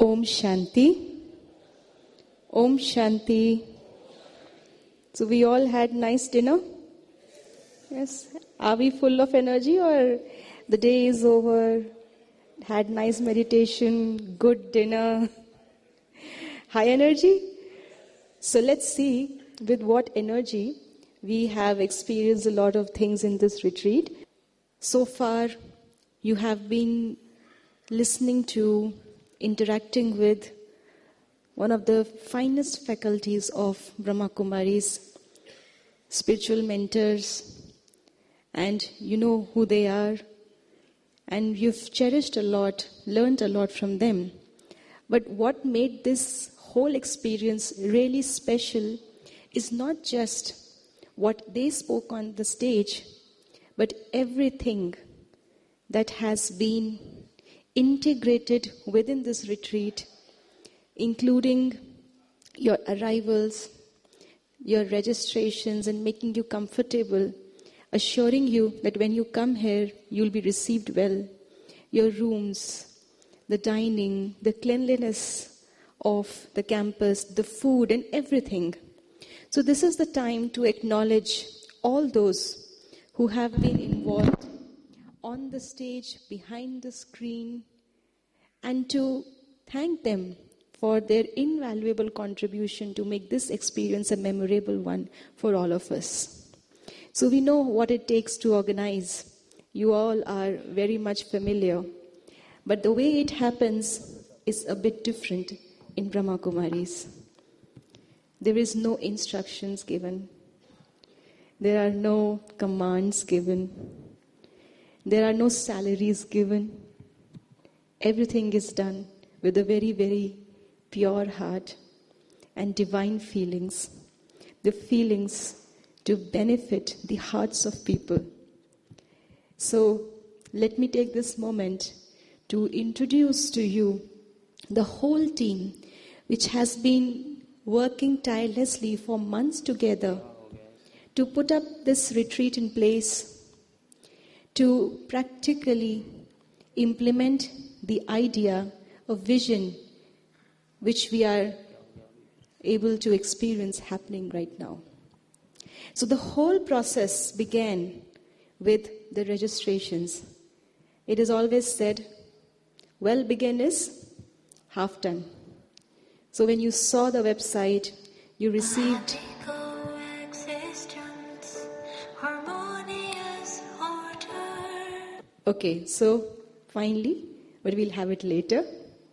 Om Shanti. Om Shanti. So we all had nice dinner? Yes. Are we full of energy or the day is over? Had nice meditation, good dinner, high energy? So let's see with what energy we have experienced a lot of things in this retreat. So far, you have been listening to, interacting with one of the finest faculties of Brahma Kumari's spiritual mentors, and you know who they are, and you've cherished a lot, learned a lot from them. But what made this whole experience really special is not just what they spoke on the stage, but everything that has been integrated within this retreat, including your arrivals, your registrations, and making you comfortable, assuring you that when you come here, you'll be received well. Your rooms, the dining, the cleanliness of the campus, the food, and everything. So this is the time to acknowledge all those who have been involved on the stage, behind the screen, and to thank them for their invaluable contribution to make this experience a memorable one for all of us. So we know what it takes to organize. You all are very much familiar. But the way it happens is a bit different in Brahma Kumaris. There is no instructions given. There are no commands given. There are no salaries given. Everything is done with a very, very pure heart and divine feelings. The feelings to benefit the hearts of people. So let me take this moment to introduce to you the whole team which has been working tirelessly for months together to put up this retreat in place, to practically implement the idea of vision which we are able to experience happening right now. So the whole process began with the registrations. It is always said, well begun is half done. So when you saw the website, you received okay, so finally, but we'll have it later.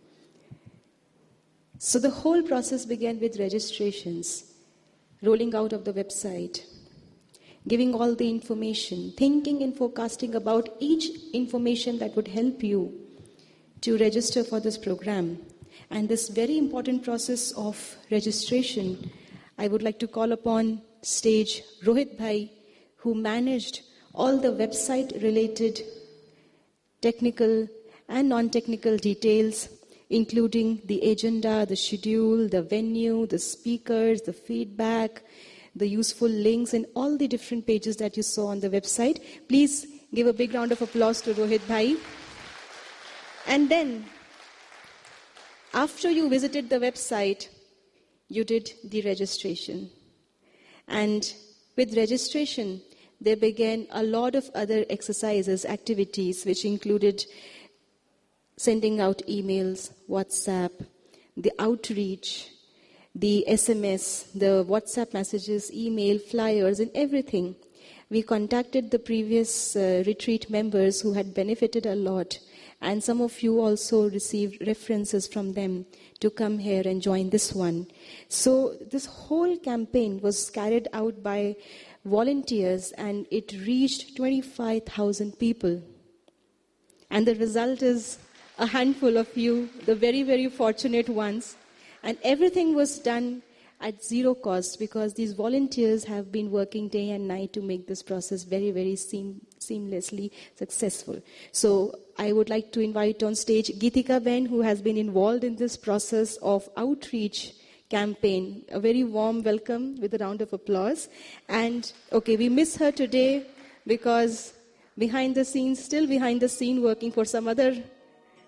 So the whole process began with registrations, rolling out of the website, giving all the information, thinking and forecasting about each information that would help you to register for this program. And this very important process of registration, I would like to call upon stage Rohit Bhai, who managed all the website-related technical and non-technical details, including the agenda, the schedule, the venue, the speakers, the feedback, the useful links, and all the different pages that you saw on the website. Please give a big round of applause to Rohit Bhai. And then, after you visited the website, you did the registration. And with registration, there began a lot of other exercises, activities, which included sending out emails, WhatsApp, the outreach, the SMS, the WhatsApp messages, email, flyers, and everything. We contacted the previous retreat members who had benefited a lot, and some of you also received references from them to come here and join this one. So this whole campaign was carried out by volunteers, and it reached 25,000 people. And the result is a handful of you, the very, very fortunate ones. And everything was done at zero cost because these volunteers have been working day and night to make this process very, very seamlessly successful. So I would like to invite on stage Geetika Ben, who has been involved in this process of outreach campaign. A very warm welcome with a round of applause. And okay, we miss her today because still behind the scene, working for some other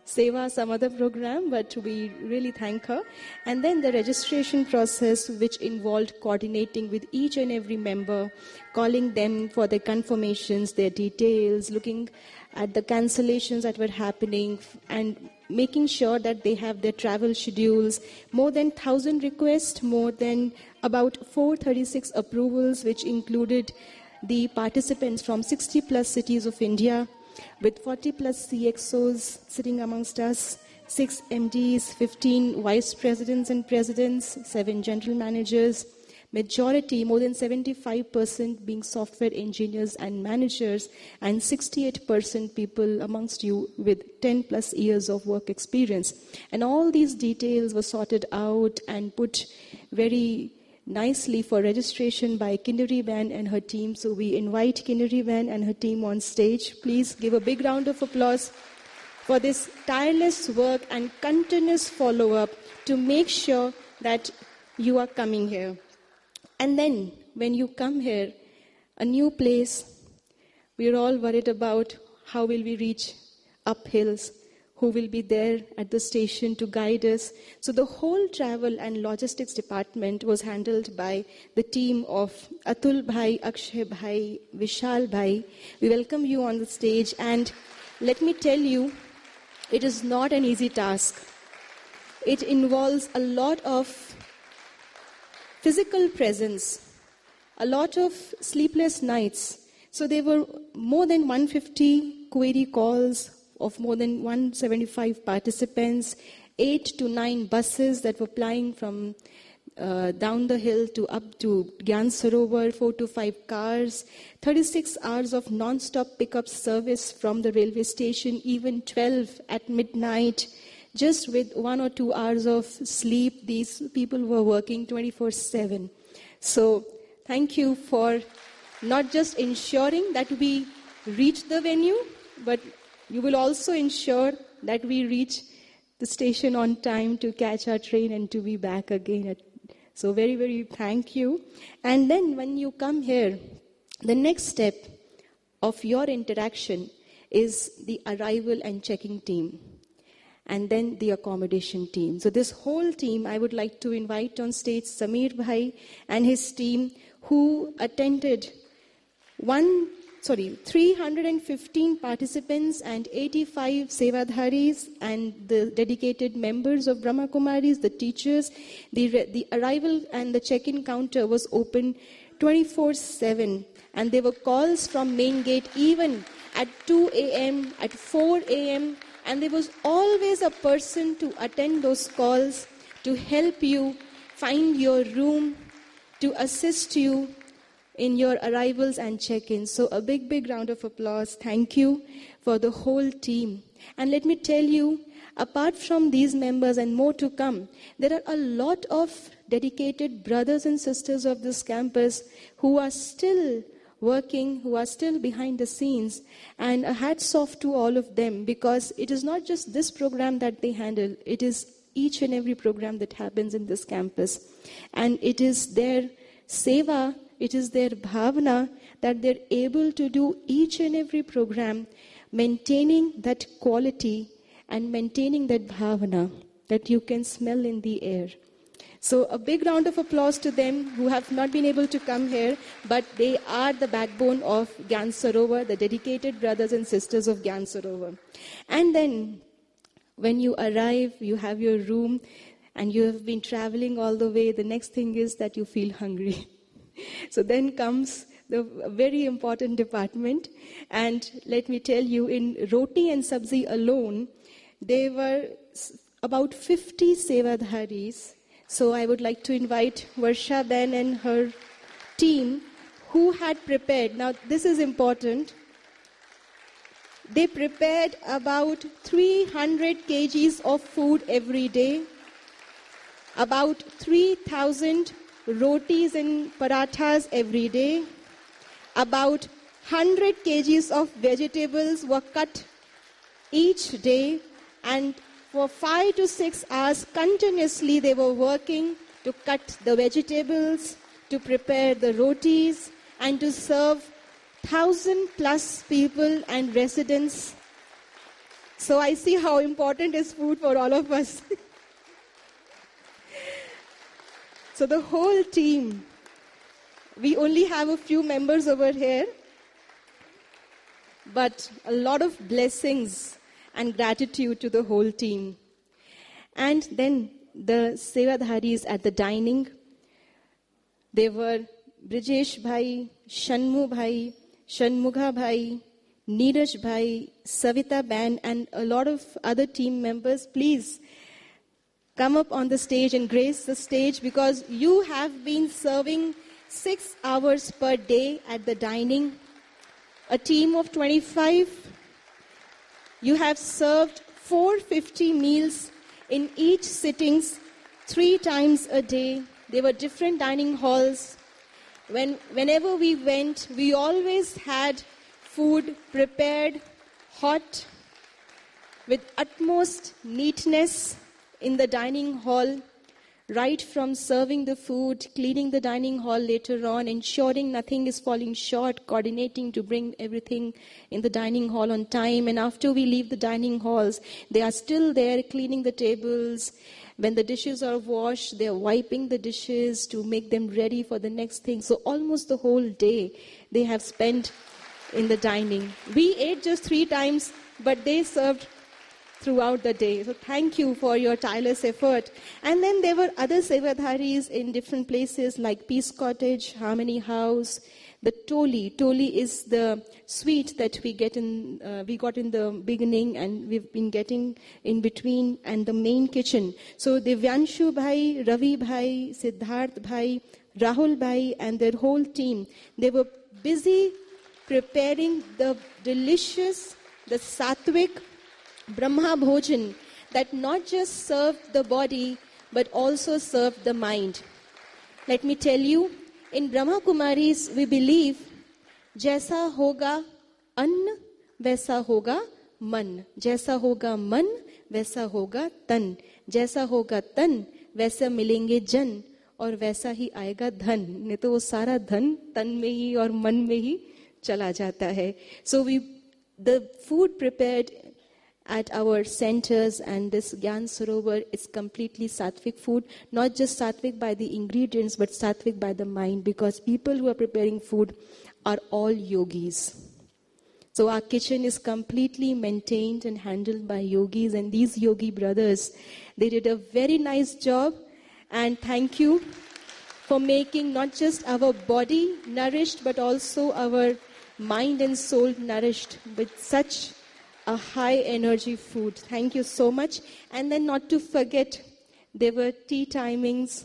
Seva, some other program, but we really thank her. And then the registration process, which involved coordinating with each and every member, calling them for their confirmations, their details, looking at the cancellations that were happening, and making sure that they have their travel schedules. More than 1,000 requests, more than about 436 approvals, which included the participants from 60 plus cities of India, with 40 plus CXOs sitting amongst us, 6 MDs, 15 vice presidents and presidents, 7 general managers, majority, more than 75% being software engineers and managers, and 68% people amongst you with 10 plus years of work experience. And all these details were sorted out and put very nicely for registration by Kinnari Ben and her team. So we invite Kinnari Ben and her team on stage. Please give a big round of applause for this tireless work and continuous follow-up to make sure that you are coming here. And then when you come here, a new place, we're all worried about how will we reach up hills, who will be there at the station to guide us. So the whole travel and logistics department was handled by the team of Atul Bhai, Akshay Bhai, Vishal Bhai. We welcome you on the stage, and let me tell you, it is not an easy task. It involves a lot of physical presence, a lot of sleepless nights. So there were more than 150 query calls of more than 175 participants, 8 to 9 buses that were plying from down the hill to up to Gyan Sarovar, 4 to 5 cars, 36 hours of non-stop pickup service from the railway station, even 12 at midnight. Just with 1 or 2 hours of sleep, these people were working 24/7. So thank you for not just ensuring that we reach the venue, but you will also ensure that we reach the station on time to catch our train and to be back again. So very, very thank you. And then when you come here, the next step of your interaction is the arrival and checking team, and then the accommodation team. So this whole team, I would like to invite on stage Samir Bhai and his team, who attended 315 participants and 85 Sevadharis and the dedicated members of Brahma Kumaris, the teachers. The arrival and the check-in counter was open 24/7, and there were calls from main gate even at 2 a.m., at 4 a.m., and there was always a person to attend those calls, to help you find your room, to assist you in your arrivals and check-ins. So a big, big round of applause. Thank you for the whole team. And let me tell you, apart from these members and more to come, there are a lot of dedicated brothers and sisters of this campus who are still working, who are still behind the scenes. And a hats off to all of them, because it is not just this program that they handle, it is each and every program that happens in this campus. And it is their seva, it is their bhavana that they're able to do each and every program, maintaining that quality and maintaining that bhavana that you can smell in the air. So a big round of applause to them who have not been able to come here, but they are the backbone of Gyan Sarovar, the dedicated brothers and sisters of Gyan Sarovar. And then when you arrive, you have your room, and you have been traveling all the way, the next thing is that you feel hungry. So then comes the very important department, and let me tell you, in roti and sabzi alone, there were about 50 sevadharis. So I would like to invite Varsha Ben and her team, who had prepared. Now this is important. They prepared about 300 kgs of food every day, about 3,000 rotis and parathas every day. About 100 kgs of vegetables were cut each day, and for 5 to 6 hours continuously they were working to cut the vegetables, to prepare the rotis, and to serve 1,000 plus people and residents. So I see how important is food for all of us. So the whole team, we only have a few members over here, but a lot of blessings and gratitude to the whole team. And then the Sevadharis at the dining, they were Brijesh Bhai, Shanmu Bhai, Shanmugha Bhai, Neeraj Bhai, Savita Ban, and a lot of other team members. Please come up on the stage and grace the stage, because you have been serving 6 hours per day at the dining. A team of 25. You have served 450 meals in each sittings 3 times a day. There were different dining halls. Whenever we went, we always had food prepared, hot, with utmost neatness in the dining hall, right from serving the food, cleaning the dining hall later on, ensuring nothing is falling short, coordinating to bring everything in the dining hall on time. And after we leave the dining halls, they are still there cleaning the tables. When the dishes are washed, they are wiping the dishes to make them ready for the next thing. So almost the whole day they have spent in the dining. We ate just 3 times, but they served throughout the day. So thank you for your tireless effort. And then there were other Sevadharis in different places like Peace Cottage, Harmony House, the Toli. Toli is the sweet that we got in the beginning, and we've been getting in between, and the main kitchen. So Divyanshu Bhai, Ravi Bhai, Siddharth Bhai, Rahul Bhai, and their whole team, they were busy preparing the delicious, the sattvic Brahma Bhojan that not just served the body but also served the mind. Let me tell you, in Brahma Kumaris we believe, Jaisa hoga ann, वैसा होगा मन, जैसा होगा मन वैसा होगा तन, जैसा होगा तन वैसा मिलेंगे जन, और वैसा ही आएगा धन. नहीं तो वो सारा धन तन में ही और मन में ही चला जाता है. So the food prepared at our centers and this Gyan Sarovar is completely sattvic food, not just sattvic by the ingredients but sattvic by the mind, because people who are preparing food are all yogis. So our kitchen is completely maintained and handled by yogis, and these yogi brothers, they did a very nice job, and thank you for making not just our body nourished but also our mind and soul nourished with such a high energy food. Thank you so much. And then not to forget, there were tea timings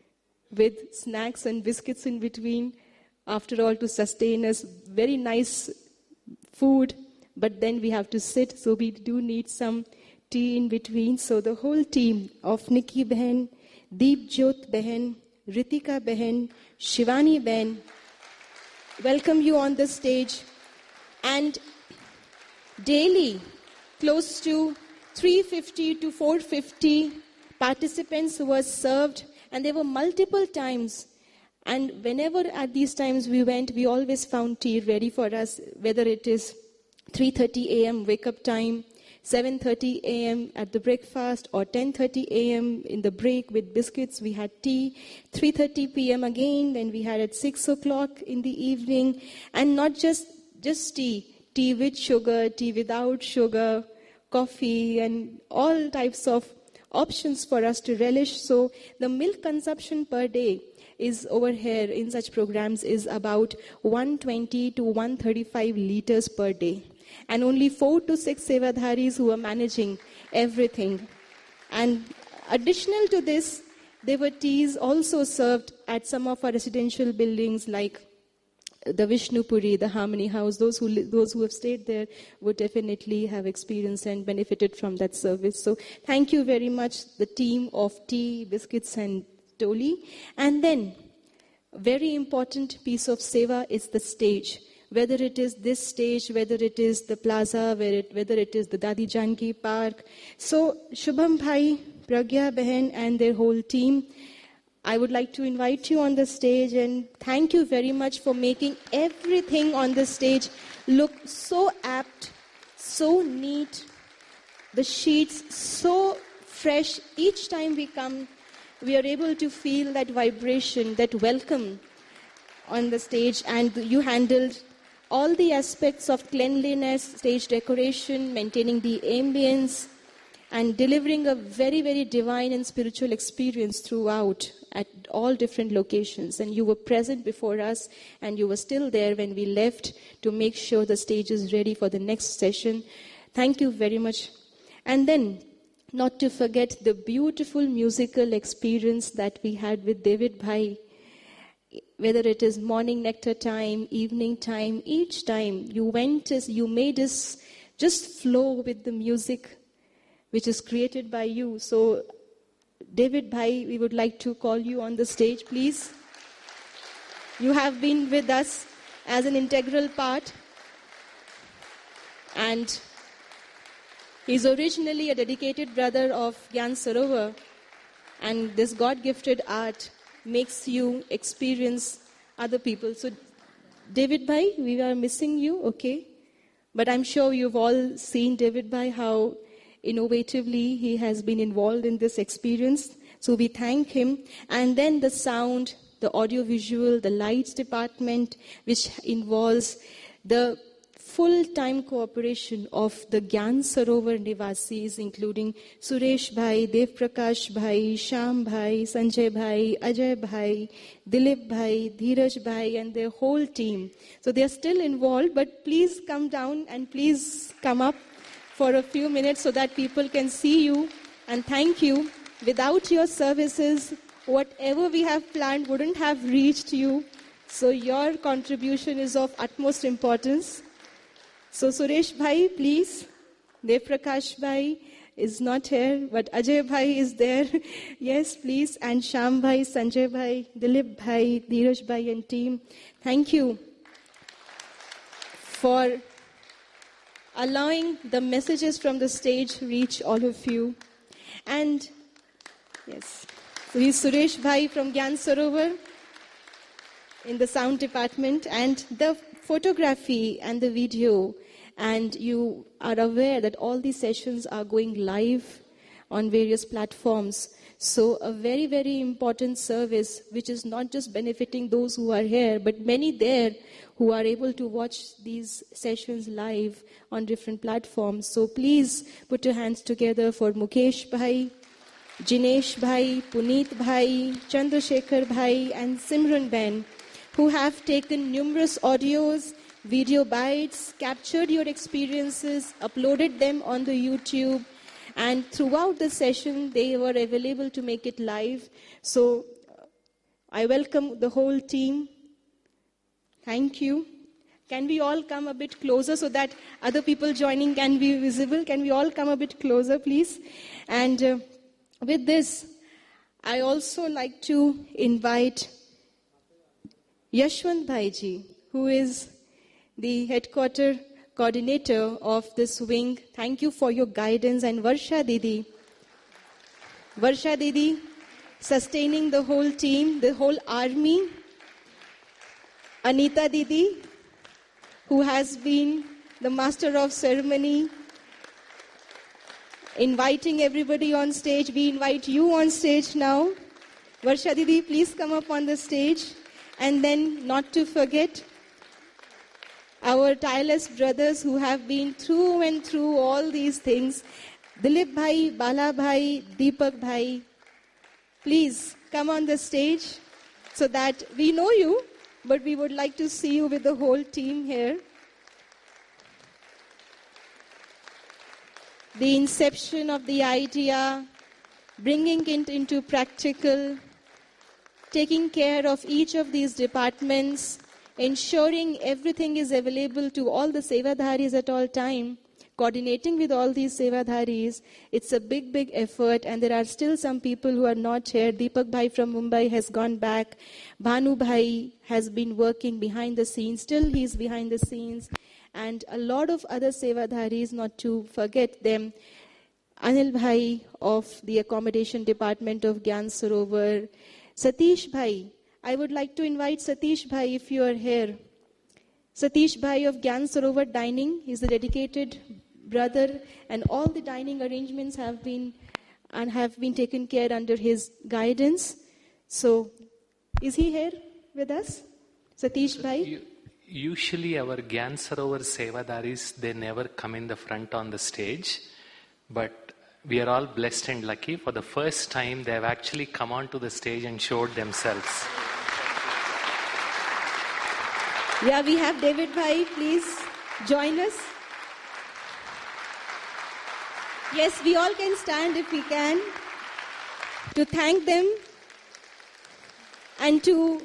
with snacks and biscuits in between. After all, to sustain us, very nice food, but then we have to sit, so we do need some tea in between. So the whole team of Nikki Behan, Deep Jyot Behan, Ritika Behan, Shivani Behan, welcome you on the stage. And daily, close to 350 to 450 participants were served, and there were multiple times. And whenever at these times we went, we always found tea ready for us, whether it is 3:30 a.m. wake-up time, 7:30 a.m. at the breakfast, or 10:30 a.m. in the break with biscuits. We had tea. 3:30 p.m. again, when we had at 6 o'clock in the evening. And not just tea. Tea with sugar, tea without sugar, coffee, and all types of options for us to relish. So the milk consumption per day is over here in such programs is about 120 to 135 liters per day. And only 4 to 6 Sevadharis who are managing everything. And additional to this, there were teas also served at some of our residential buildings like the Vishnupuri, the Harmony House. Those who have stayed there would definitely have experienced and benefited from that service. So thank you very much, the team of tea, biscuits and Toli. And then, very important piece of seva is the stage. Whether it is this stage, whether it is the plaza, whether it is the Dadi Janki Park. So Shubham Bhai, Pragya Behan and their whole team, I would like to invite you on the stage, and thank you very much for making everything on the stage look so apt, so neat, the sheets so fresh. Each time we come, we are able to feel that vibration, that welcome on the stage. And you handled all the aspects of cleanliness, stage decoration, maintaining the ambience, and delivering a very, very divine and spiritual experience throughout at all different locations. And you were present before us, and you were still there when we left to make sure the stage is ready for the next session. Thank you very much. And then, not to forget the beautiful musical experience that we had with David Bhai. Whether it is morning nectar time, evening time, each time you made us just flow with the music which is created by you. So, David Bhai, we would like to call you on the stage, please. You have been with us as an integral part. And he's originally a dedicated brother of Gyan Sarovar. And this God-gifted art makes you experience other people. So, David Bhai, we are missing you, okay? But I'm sure you've all seen David Bhai, how innovatively he has been involved in this experience. So we thank him. And then the sound, the audio-visual, the lights department, which involves the full-time cooperation of the Gyan Sarovar Nivasis, including Suresh Bhai, Dev Prakash Bhai, Sham Bhai, Sanjay Bhai, Ajay Bhai, Dilip Bhai, Dheeraj Bhai, and their whole team. So they are still involved, but please come down and please come up for a few minutes so that people can see you, and thank you. Without your services, whatever we have planned wouldn't have reached you. So your contribution is of utmost importance. So Suresh Bhai, please. Dev Prakash Bhai is not here, but Ajay Bhai is there. Yes, please. And Sham Bhai, Sanjay Bhai, Dilip Bhai, Dheeraj Bhai and team. Thank you for allowing the messages from the stage reach all of you. And yes, so he's Suresh Bhai from Gyan Sarovar in the sound department, and the photography and the video. And you are aware that all these sessions are going live on various platforms. So a very, very important service, which is not just benefiting those who are here, but many there who are able to watch these sessions live on different platforms. So please put your hands together for Mukesh Bhai, Jinesh Bhai, Puneet Bhai, Chandrasekhar Bhai, and Simran Ben, who have taken numerous audios, video bites, captured your experiences, uploaded them on the YouTube, and throughout the session, they were available to make it live. So I welcome the whole team. Thank you. Can we all come a bit closer so that other people joining can be visible? Can we all come a bit closer, please? And with this, I also like to invite Yashwant Bhaiji, who is the headquarter coordinator of this wing. Thank you for your guidance. And Varsha Didi, sustaining the whole team, the whole army. Anita Didi, who has been the master of ceremony, inviting everybody on stage. We invite you on stage now. Varsha Didi, please come up on the stage. And then, not to forget, our tireless brothers who have been through and through all these things. Dilip Bhai, Bala Bhai, Deepak Bhai, please come on the stage so that we know you, but we would like to see you with the whole team here. The inception of the idea, bringing it into practical, taking care of each of these departments, ensuring everything is available to all the Sevadharis at all time, coordinating with all these Sevadharis. It's a big, big effort, and there are still some people who are not here. Deepak Bhai from Mumbai has gone back. Bhanu Bhai has been working behind the scenes. Still he's behind the scenes. And a lot of other Sevadharis, not to forget them. Anil Bhai of the accommodation department of Gyan Sarovar. Satish Bhai. I would like to invite Satish Bhai if you are here. Satish Bhai of Gyan Sarovar Dining. He's a dedicated brother, and all the dining arrangements have been taken care under his guidance. So, is he here with us? Satish Bhai? Usually our Gyan Sarovar Sevadaris, they never come in the front on the stage. But we are all blessed and lucky. For the first time, they have actually come onto the stage and showed themselves. Yeah, we have David Bhai. Please join us. Yes, we all can stand if we can to thank them and to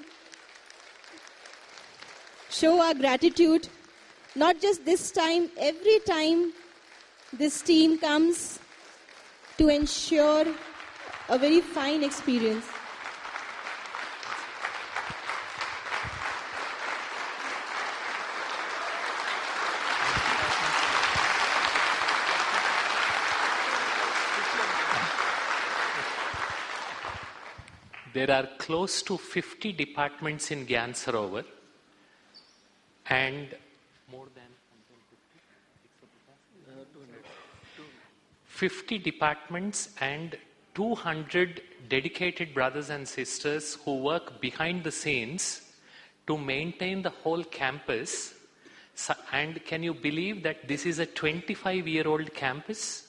show our gratitude. Not just this time, every time this team comes to ensure a very fine experience. There are close to 50 departments in Gyan Sarovar and more than 50 departments and 200 dedicated brothers and sisters who work behind the scenes to maintain the whole campus. And can you believe that this is a 25-year-old campus?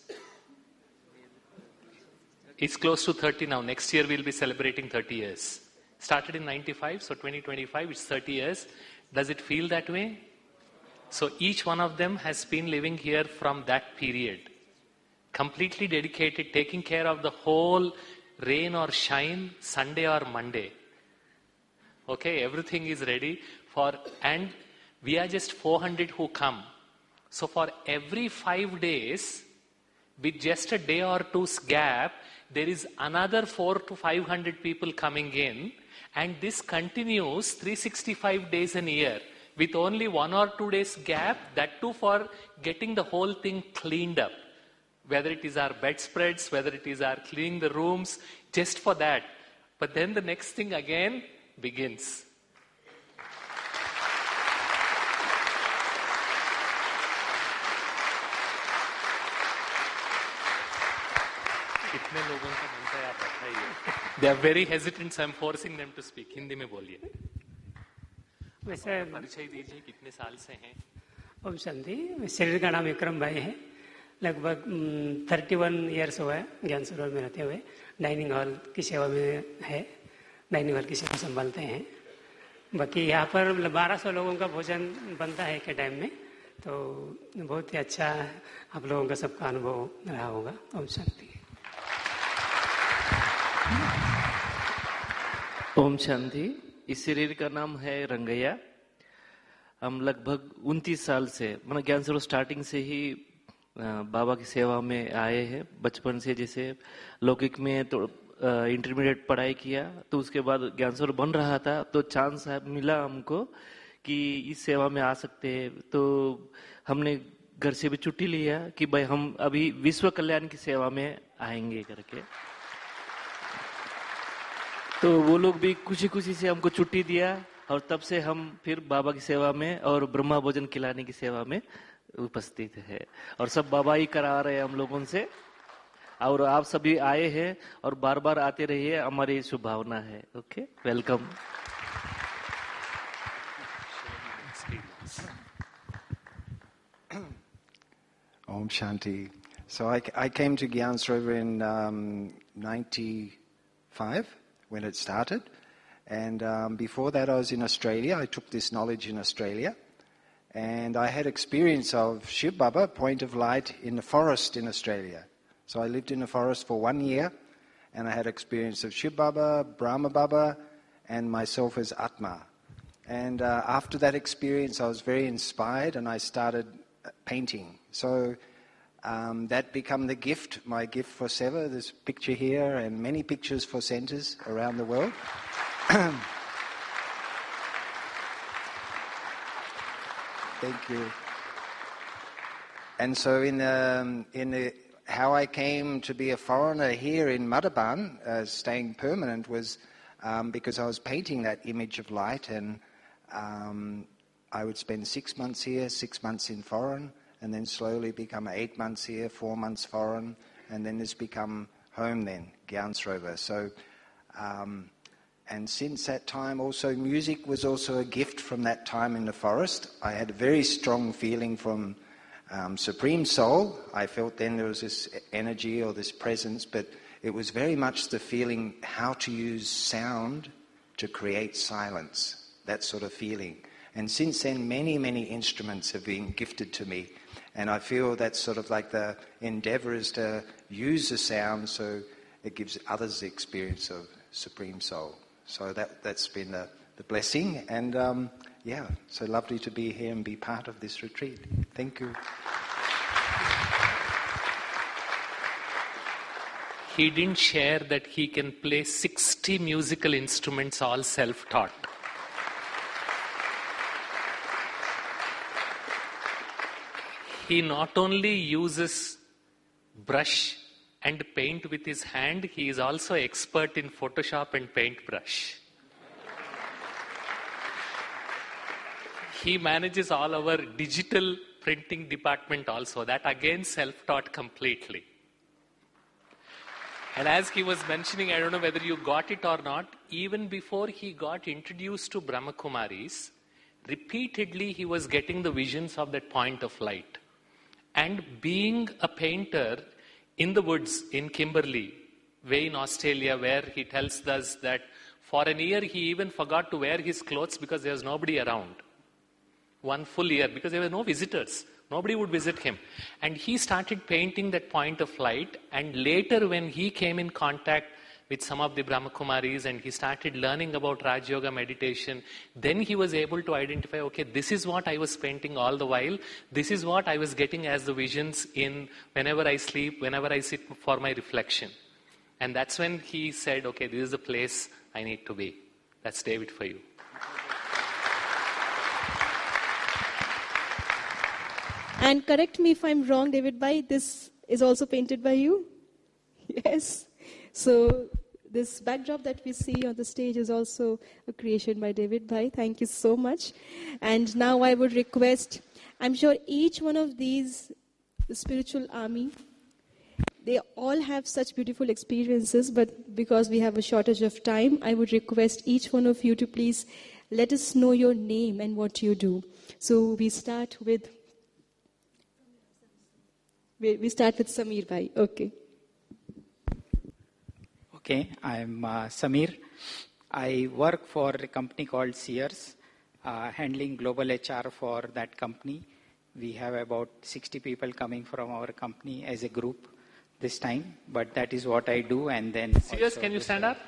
It's close to 30 now. Next year we'll be celebrating 30 years. Started in 95, so 2025, it's 30 years. Does it feel that way? So each one of them has been living here from that period. Completely dedicated, taking care of the whole rain or shine, Sunday or Monday. Okay, everything is ready and we are just 400 who come. So for every 5 days, with just a day or two's gap, there is another 400 to 500 people coming in, and this continues 365 days in a year with only 1 or 2 days gap, that too for getting the whole thing cleaned up. Whether it is our bedspreads, whether it is our cleaning the rooms, just for that. But then the next thing again begins. They are very hesitant, so I am forcing them to speak. Hindi में बोलिए. वैसे परिचय दीजिए, कितने साल से हैं? ओम शांति. शरीर का नाम विक्रम भाई है. लगभग 31 इयर्स हुआ है ज्ञान सरोवर में रहते हुए. डाइनिंग हॉल की सेवा में है. डाइनिंग हॉल की सेवा संभालते हैं. बाकी यहाँ पर 1200 लोगों का भोजन बनता है एक टाइम में. तो बहुत ही अच्छा आप लोगों का सबका अनुभव रहा होगा. ओम शांति. ओम शांति. इस शरीर का नाम है रंगैया. हम लगभग 29 साल से मतलब ज्ञान सरोवर स्टार्टिंग से ही बाबा की सेवा में आए हैं. बचपन से जैसे लौकिक में तो इंटरमीडिएट पढ़ाई किया, तो उसके बाद ज्ञान सरोवर बन रहा था, तो चांस मिला हमको कि इस सेवा में आ सकते हैं. तो हमने घर से भी छुट्टी लिया कि भाई हम अभी विश्व कल्याण की सेवा में आएंगे करके. तो वो लोग भी खुशी खुशी से हमको छुट्टी दिया, और तब से हम फिर बाबा की सेवा में और ब्रह्मा भोजन खिलाने की सेवा में उपस्थित है. और सब बाबा ही करा रहे हैं हम लोगों से, और आप सभी आए हैं और बार बार आते रहिए, हमारी शुभ भावना है. Okay, welcome. Om Shanti. So I came to Gyan Sarovar in 95 when it started. And before that I was in Australia. I took this knowledge in Australia. And I had experience of Shiv Baba, point of light, in the forest in Australia. So I lived in the forest for 1 year. And I had experience of Shiv Baba, Brahma Baba, and myself as Atma. And after that experience I was very inspired and I started painting. So that became the gift, my gift for Seva. This picture here and many pictures for centers around the world. Thank you. And so how I came to be a foreigner here in Madhaban, staying permanent, was because I was painting that image of light, and I would spend 6 months here, 6 months in foreign, and then slowly become 8 months here, 4 months foreign, and then it's become home then, Gyansroba. So, and since that time also, music was also a gift from that time in the forest. I had a very strong feeling from Supreme Soul. I felt then there was this energy or this presence, but it was very much the feeling how to use sound to create silence, that sort of feeling. And since then, many, many instruments have been gifted to me. And I feel that's sort of like the endeavour is to use the sound so it gives others the experience of Supreme Soul. So that's been the blessing. And yeah, so lovely to be here and be part of this retreat. Thank you. He didn't share that he can play 60 musical instruments, all self-taught. He not only uses brush and paint with his hand, he is also expert in Photoshop and paintbrush. He manages all our digital printing department also. That again self-taught completely. And as he was mentioning, I don't know whether you got it or not, even before he got introduced to Brahmakumaris, repeatedly he was getting the visions of that point of light. And being a painter in the woods in Kimberley, way in Australia, where he tells us that for an year he even forgot to wear his clothes because there was nobody around. 1 full year, because there were no visitors. Nobody would visit him. And he started painting that point of light. And later when he came in contact with some of the Brahmakumaris and he started learning about Raj Yoga meditation, then he was able to identify, okay, this is what I was painting all the while. This is what I was getting as the visions in whenever I sleep, whenever I sit for my reflection. And that's when he said, okay, this is the place I need to be. That's David for you. And correct me if I'm wrong, David Bhai, this is also painted by you? Yes. So this backdrop that we see on the stage is also a creation by David Bhai. Thank you so much. And now I would request, I'm sure each one of these spiritual army, they all have such beautiful experiences, but because we have a shortage of time, I would request each one of you to please let us know your name and what you do. So we start with Samir Bhai. Okay. Okay, I'm Samir. I work for a company called Sears, handling global HR for that company. We have about 60 people coming from our company as a group this time, but that is what I do. And then Sears, can you stand up?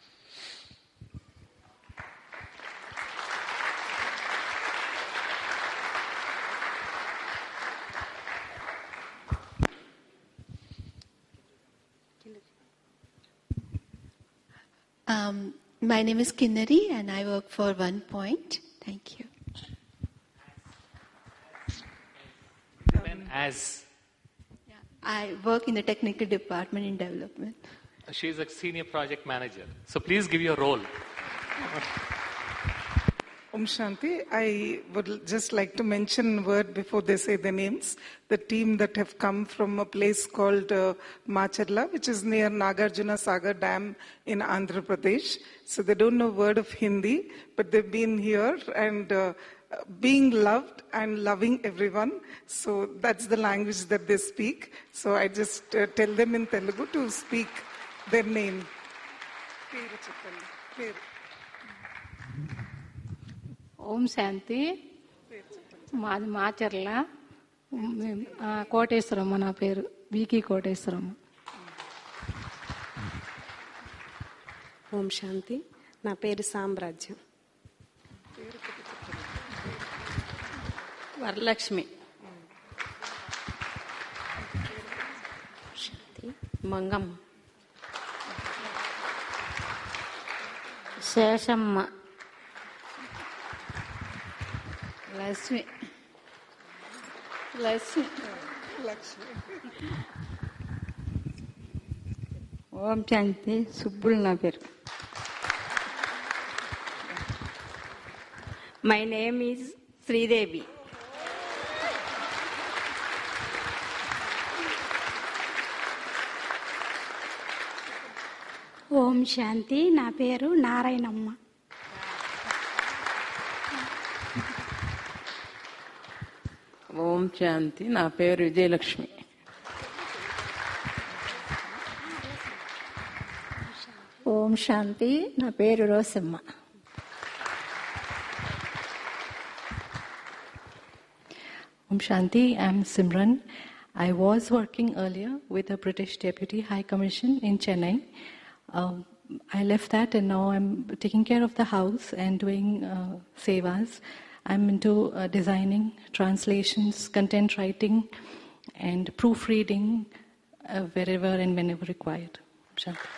My name is Kinnari and I work for One Point. Thank you. I work in the technical department in development. She is a senior project manager. So please give your role. Om Shanti, I would just like to mention a word before they say the names. The team that have come from a place called Macharla, which is near Nagarjuna Sagar Dam in Andhra Pradesh. So they don't know a word of Hindi, but they've been here and being loved and loving everyone. So that's the language that they speak. So I just tell them in Telugu to speak their name. Om Shanti మాది మాచర్ల కోటేశ్వరమ్మ నా పేరు బీకీ కోటేశ్వరమ్మ. ఓం శాంతి నా పేరు సామ్రాజ్యం. వరలక్ష్మి. మంగమ్మ. శేషమ్మ. లక్ష్మి. ఓం శాంతి సుబ్బులు నా పేరు. My name is Sridevi. ఓం శాంతి. నా పేరు నారాయణమ్మ. ఓం శాంతి. నా పేరు విజయలక్ష్మి. ఓం శాంతి. నా పేరు Rosamma. Om Shanti, I'm Simran. I was working earlier with the British Deputy High Commission in Chennai. I left that and now I'm taking care of the house and doing sevas. I'm into designing, translations, content writing and proofreading wherever and whenever required. Shanti.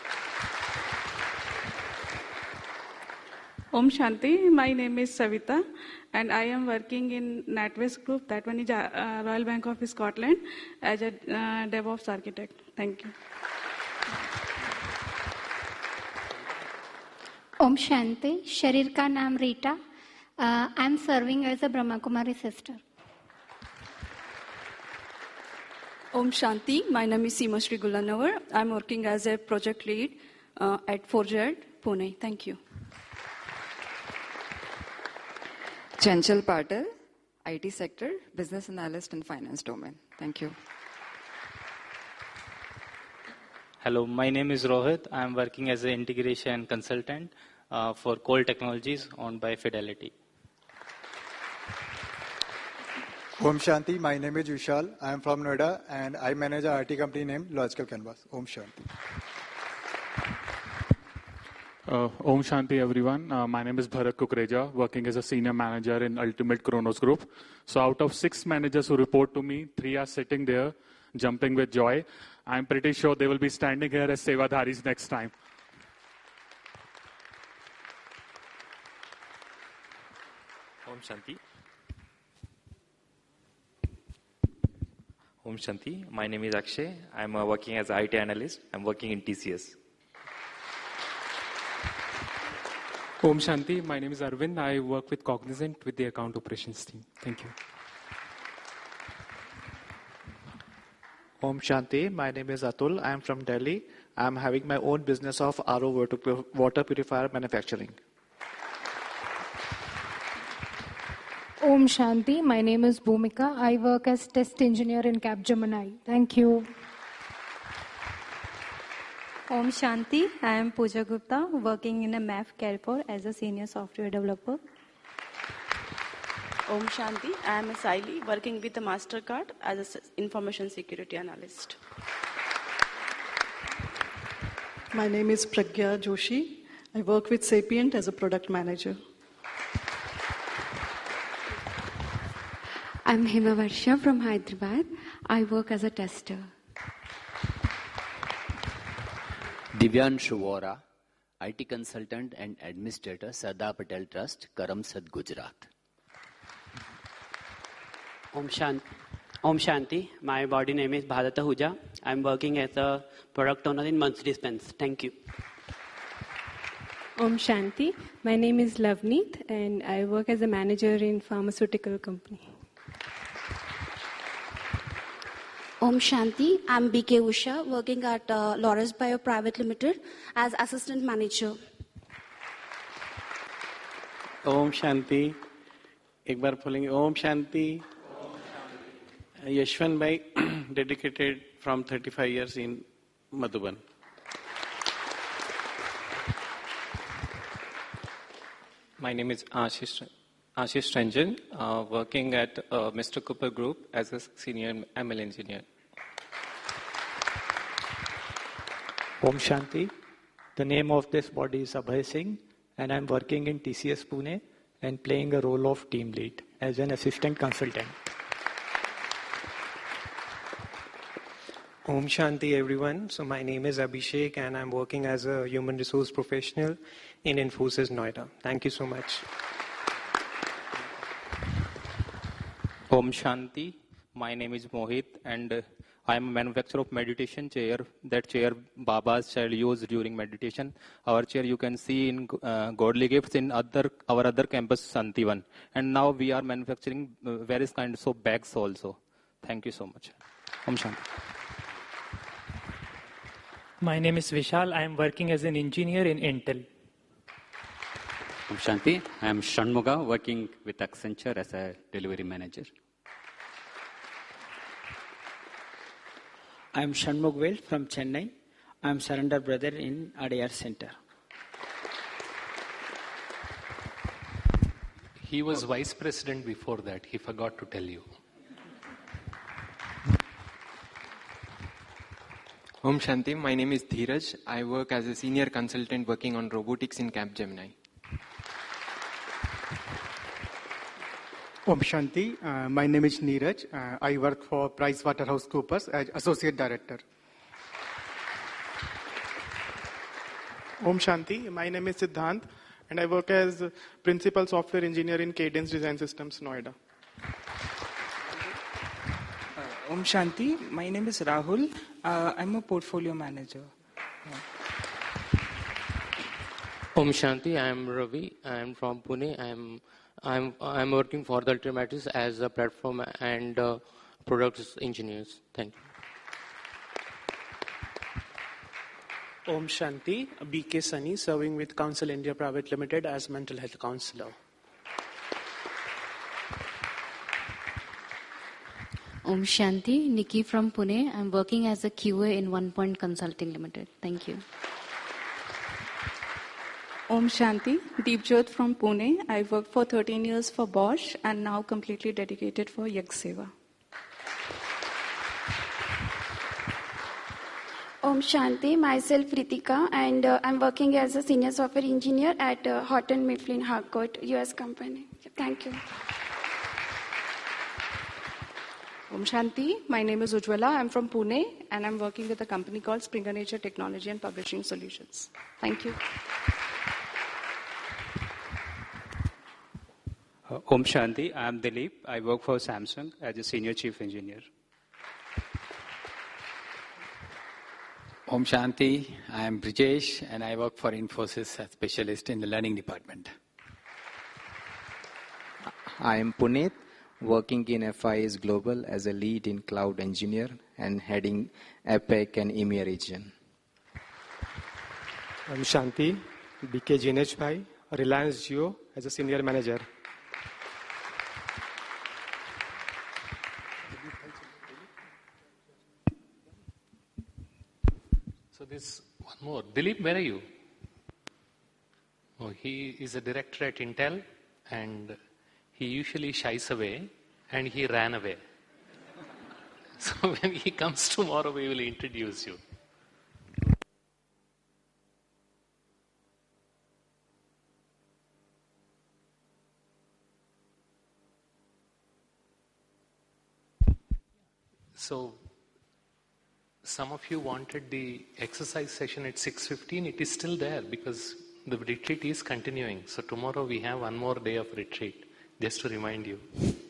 Om Shanti, my name is Savita and I am working in NatWest Group, that one is Royal Bank of Scotland, as a DevOps architect. Thank you. Om Shanti. शरीर का नाम Rita. I am serving as a Brahma Kumari sister. Om Shanti, my name is Seema Sri Gulanavar. I am working as a project lead at Forged, Pune. Thank you. Chanchal Patel, IT sector, business analyst in finance domain. Thank you. Hello, my name is Rohit. I am working as an integration consultant for Coal Technologies owned by Fidelity. Om Shanti, my name is Vishal. I am from Noida and I manage a IT company named Logical Canvas. Om Shanti. Om Shanti everyone. My name is Bharat Kukreja, working as a senior manager in Ultimate Kronos Group. So out of 6 managers who report to me, 3 are sitting there jumping with joy. I'm pretty sure they will be standing here as Sevadharis next time. Om Shanti. Om Shanti. My name is Akshay. I'm working as an IT analyst. I'm working in TCS. Om Shanti, my name is Arvind. I work with Cognizant with the account operations team. Thank you. Om Shanti, my name is Atul. I am from Delhi. I am having my own business of RO water purifier manufacturing. Om Shanti, my name is Bhumika. I work as test engineer in Capgemini. Thank you. Om Shanti, I am Pooja Gupta, working in a MAF Carrefour as a senior software developer. Om Shanti, I am a Saili, working with the MasterCard as an information security analyst. My name is Pragya Joshi. I work with Sapient as a product manager. I'm Hima Varsha from Hyderabad. I work as a tester. Divyanshu Vora, IT consultant and administrator, Sardar Patel Trust, Karamsad, Gujarat. Om Shanti. My body name is Bharata Huja. I'm working as a product owner in Mercedes-Benz. Thank you. Om Shanti. My name is Lavneet and I work as a manager in pharmaceutical company. Om Shanti, I'm BK Usha, working at Laurus Bio Private Limited as assistant manager. Om Shanti. एक बार बोलेंगे Om Shanti. Yashwan Bhai, dedicated from 35 years in Madhuban. My name is Ashish Ranjan, working at Mr. Cooper Group as a senior ML engineer. Om Shanti. The name of this body is Abhay Singh and I'm working in TCS Pune and playing a role of team lead as an assistant consultant. Om Shanti everyone. So my name is Abhishek and I'm working as a human resource professional in Infosys Noida. Thank you so much. Om Shanti. My name is Mohit and I am a manufacturer of meditation chair. That chair Babas shall use during meditation. Our chair you can see in Godly Gifts in our other campus Santivan. And now we are manufacturing various kinds of bags also. Thank you so much. Om Shanti. My name is Vishal. I am working as an engineer in Intel. Om Shanti. I am Shanmuga, working with Accenture as a delivery manager. I am Shanmugvel from Chennai. I am surrender brother in Adyar Center. He was vice president before that. He forgot to tell you. Om Shanti, my name is Dheeraj. I work as a senior consultant working on robotics in Capgemini. Om Shanti, my name is Neeraj. I work for PricewaterhouseCoopers as Associate Director. Om Shanti, my name is Siddhant and I work as Principal Software Engineer in Cadence Design Systems, Noida. Om Shanti, my name is Rahul. I'm a Portfolio Manager. Om Shanti, I am Ravi. I am from Pune. I'm working for the Ultimatis as a platform and products engineers. Thank you. Om Shanti, BK Sunny, serving with Council India Private Limited as mental health counselor. Om Shanti, Nikki from Pune. I'm working as a QA in One Point Consulting Limited. Thank you. Om Shanti, Deepjot from Pune. I worked for 13 years for Bosch and now completely dedicated for Yag Seva. Om Shanti, myself Ritika, and I'm working as a senior software engineer at Houghton Mifflin Harcourt, US company. Thank you. Om Shanti, my name is Ujwala. I'm from Pune and I'm working with a company called Springer Nature Technology and Publishing Solutions. Thank you. Om Shanti, I am Dilip. I work for Samsung as a senior chief engineer. Om Shanti, I am Brijesh and I work for Infosys as specialist in the learning department. I am Puneet, working in FIS Global as a lead in cloud engineer and heading APAC and EMEA region. Om Shanti, BK Jinesh Bhai, Reliance Jio as a senior manager. So there's one more. Dilip, where are you? Oh, he is a director at Intel and he usually shies away and he ran away. So when he comes tomorrow, we will introduce you. So some of you wanted the exercise session at 6:15. It is still there because the retreat is continuing. So tomorrow we have one more day of retreat, just to remind you.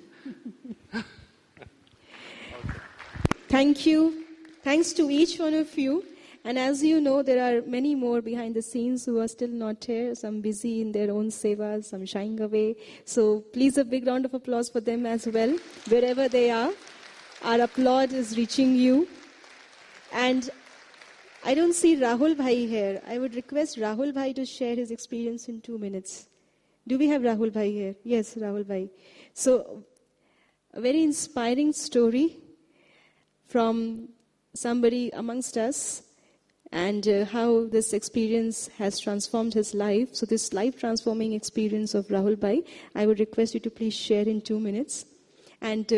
Thank you. Thanks to each one of you. And as you know, there are many more behind the scenes who are still not here. Some busy in their own sevas, some shying away. So please a big round of applause for them as well, wherever they are. Our applaud is reaching you. And I don't see Rahul Bhai here. I would request Rahul Bhai to share his experience in 2 minutes. Do we have Rahul Bhai here? Yes, Rahul Bhai. So, a very inspiring story from somebody amongst us and how this experience has transformed his life. So this life-transforming experience of Rahul Bhai, I would request you to please share in 2 minutes. And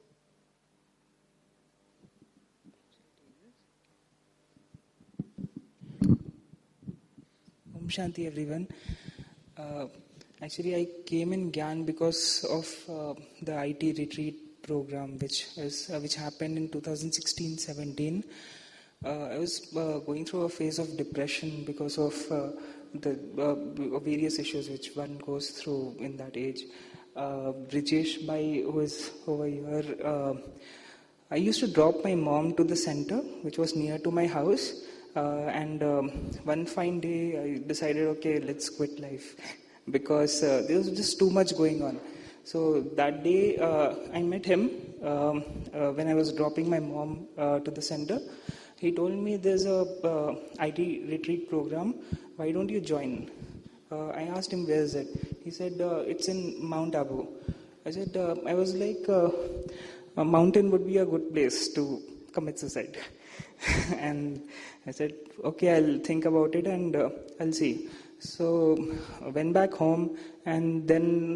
Om Shanti, everyone. Actually, I came in Gyan because of the IT retreat program, which happened in 2016-17. I was going through a phase of depression because of the various issues which one goes through in that age. Brijesh Bhai, who is over here, I used to drop my mom to the center, which was near to my house. And one fine day, I decided, okay, let's quit life because there was just too much going on. So that day, I met him when I was dropping my mom to the center. he told me there's a IT retreat program. Why don't you join? I asked him, where is it? He said, it's in Mount Abu. I said, I was like, a mountain would be a good place to commit suicide. And I said, okay, I'll think about it and I'll see. So I went back home, and then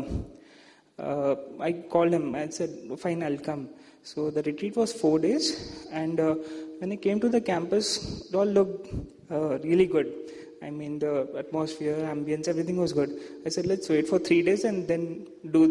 I called him. I said, fine, I'll come. So the retreat was 4 days, and when I came to the campus, it all looked really good. I mean, the atmosphere, ambience, everything was good. I said, let's wait for 3 days and then do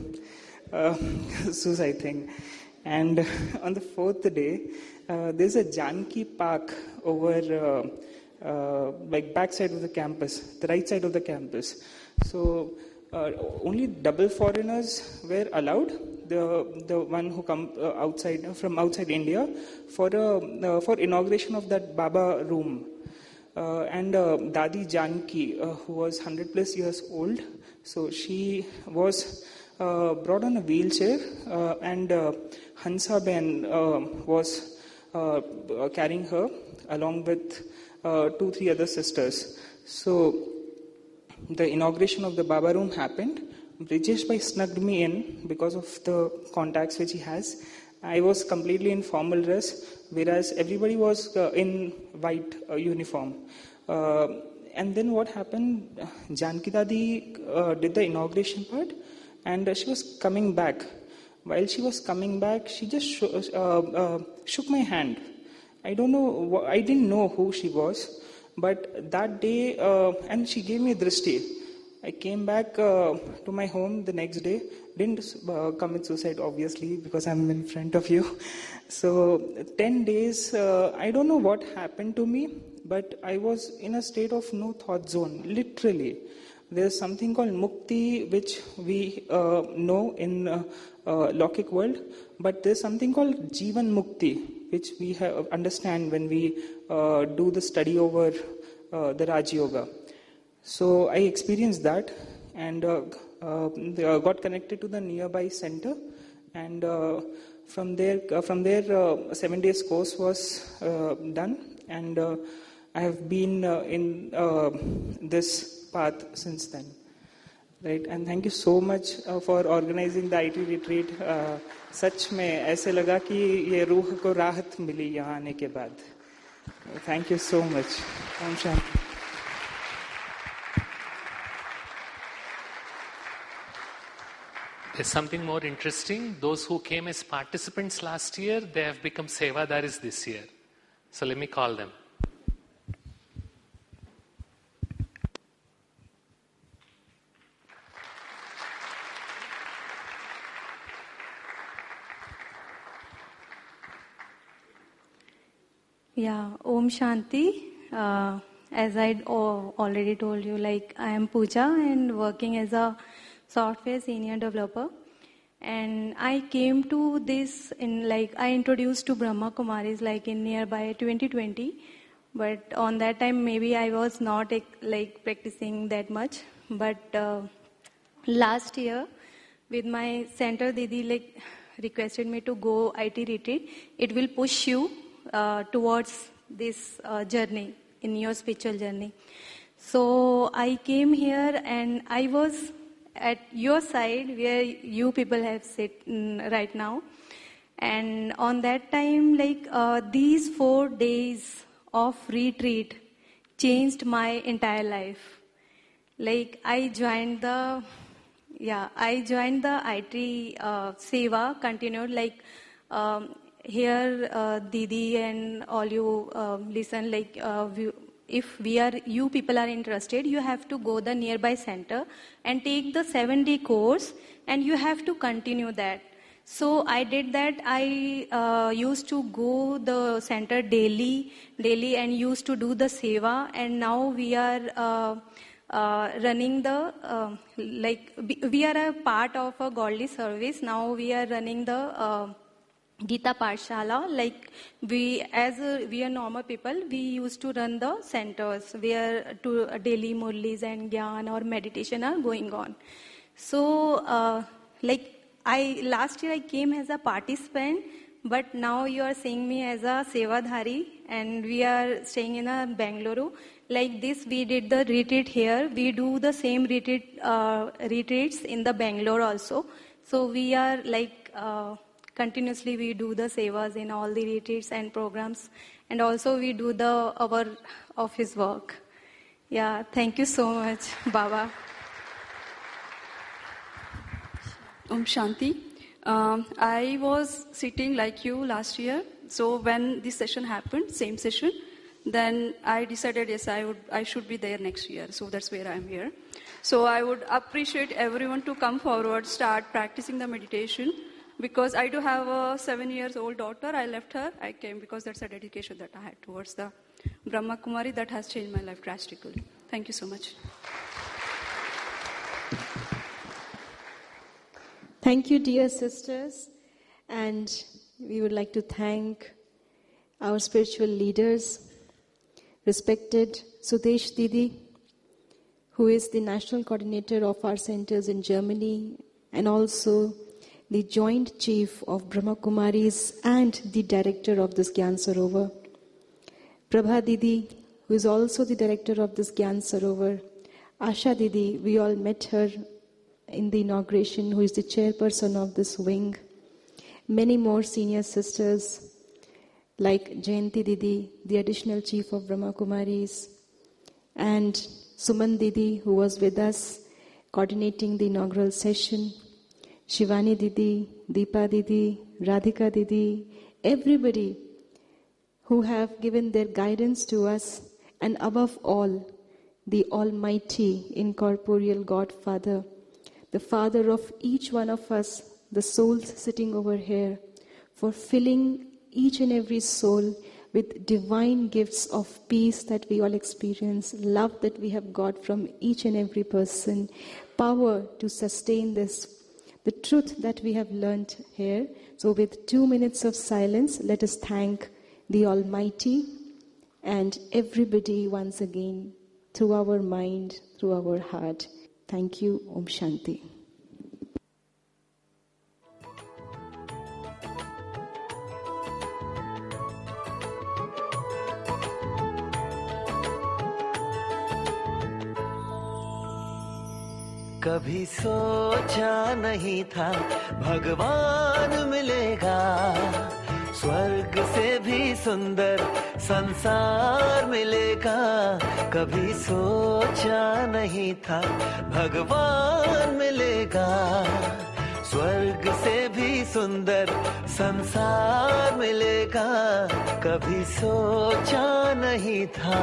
the suicide thing. And on the 4th day, there's a Janki Park over like backside of the campus, the right side of the campus. So only double foreigners were allowed. The one who come outside from outside India for inauguration of that Baba room. And Dadi Janki, who was 100 plus years old, so she was brought on a wheelchair, and Hansa Ben was carrying her along with 2-3 other sisters. So the inauguration of the Baba room happened. Brijesh Bhai snugged me in because of the contacts which he has. I was completely in formal dress, whereas everybody was in white uniform. And then what happened, Janki Dadi did the inauguration part, and she was coming back. While she was coming back, she just shook my hand. I don't know, I didn't know who she was, but that day, and she gave me a drishti. I came back to my home the next day, didn't commit suicide obviously because I'm in front of you. So 10 days, I don't know what happened to me, but I was in a state of no thought zone, literally. There's something called Mukti, which we know in Lokik world, but there's something called Jivan Mukti, which we understand when we do the study over the Raj Yoga. So I experienced that, and got connected to the nearby center, and from there a 7 days course was done, and I have been in this path since then. Right, and thank you so much for organizing the IT retreat. सच में ऐसे लगा कि ये रूह को राहत मिली यहाँ आने के बाद. Thank you so much. Om Shanti. There's something more interesting. Those who came as participants last year, they have become Sevadaris this year. So let me call them. Yeah, Om Shanti. As I already told you, like I am Pooja and working as a software senior developer. And I came to this I introduced to Brahma Kumaris in nearby 2020. But on that time, maybe I was not practicing that much. But last year, with my center Didi requested me to go IT retreat. It will push you towards this journey, in your spiritual journey. So I came here and I was at your side where you people have sit right now. And on that time, these 4 days of retreat changed my entire life. I joined the IT Seva, continued here, Didi and all you listen, if you people are interested, you have to go the nearby center and take the 7-day course, and you have to continue that. So I did that. I used to go the center daily and used to do the seva, and now we are running the, we are a part of a godly service. Now we are running the Gita Pathshala, we are normal people, we used to run the centers where daily murlis and gyan or meditation are going on. So, last year I came as a participant, but now you are seeing me as a Sevadhari, and we are staying in a Bengaluru. Like this, we did the retreat here. We do the same retreats in the Bangalore also. So we are like continuously we do the sevas in all the retreats and programs, and also we do our office work. Yeah, thank you so much, Baba. Om Shanti. I was sitting like you last year. So when this session happened, same session, then I decided, yes, I should be there next year. So that's where I'm here. So I would appreciate everyone to come forward, start practicing the meditation. Because I do have a 7-year-old daughter. I left her. I came because that's a dedication that I had towards the Brahma Kumari that has changed my life drastically. Thank you so much. Thank you, dear sisters. And we would like to thank our spiritual leaders, respected Sudesh Didi, who is the national coordinator of our centers in Germany, and also the joint chief of Brahma Kumaris and the director of this Gyan Sarovar. Prabha Didi, who is also the director of this Gyan Sarovar. Asha Didi, we all met her in the inauguration, who is the chairperson of this wing. Many more senior sisters like Jayanti Didi, the additional chief of Brahma Kumaris, and Suman Didi, who was with us coordinating the inaugural session. Shivani Didi, Deepa Didi, Radhika Didi, everybody who have given their guidance to us, and above all, the Almighty Incorporeal Godfather, the Father of each one of us, the souls sitting over here, for filling each and every soul with divine gifts of peace that we all experience, love that we have got from each and every person, power to sustain this, the truth that we have learnt here. So with 2 minutes of silence, let us thank the Almighty and everybody once again through our mind, through our heart. Thank you. Om Shanti. कभी सोचा नहीं था भगवान मिलेगा, स्वर्ग से भी सुंदर संसार मिलेगा। कभी सोचा नहीं था भगवान मिलेगा, स्वर्ग से भी सुंदर संसार मिलेगा। कभी सोचा नहीं था।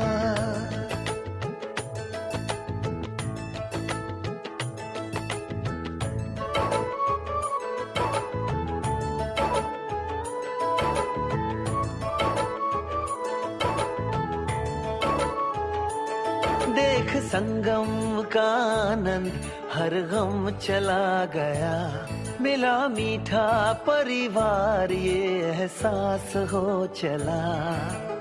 संगम का आनंद हर गम चला गया, मिला मीठा परिवार ये एहसास हो चला।